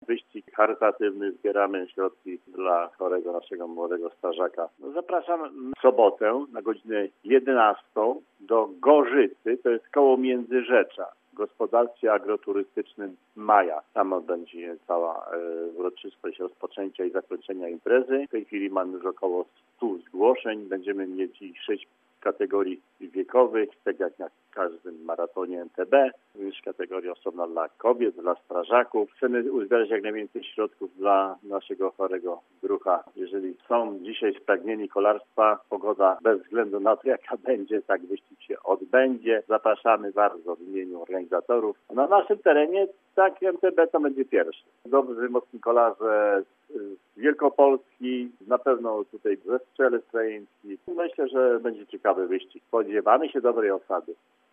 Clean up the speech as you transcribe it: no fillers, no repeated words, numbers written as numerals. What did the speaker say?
wyścig charytatywny, zbieramy środki dla chorego naszego młodego strażaka. Zapraszam w sobotę na godzinę 11 do Gorzycy, to jest koło Międzyrzecza, w gospodarstwie agroturystycznym Maja. Tam będzie cała uroczystość rozpoczęcia i zakończenia imprezy. W tej chwili mamy już około 100 zgłoszeń. Będziemy mieć 6 kategorii wiekowych, tak jak na każdym maratonie MTB. Jest kategoria osobna dla kobiet, dla strażaków. Chcemy uzbierać jak najwięcej środków dla naszego chorego drucha. Jeżeli są dzisiaj spragnieni kolarstwa, pogoda bez względu na to, jaka będzie, tak wyścig się odbędzie. Zapraszamy bardzo w imieniu organizatorów. Na naszym terenie tak MTB to będzie pierwszy. Dobrzy, mocni kolarze z Wielkopolski, na pewno tutaj ze Strzelec Krajeńskich. Myślę, że będzie ciekawy wyścig. Spodziewamy się dobrej osady.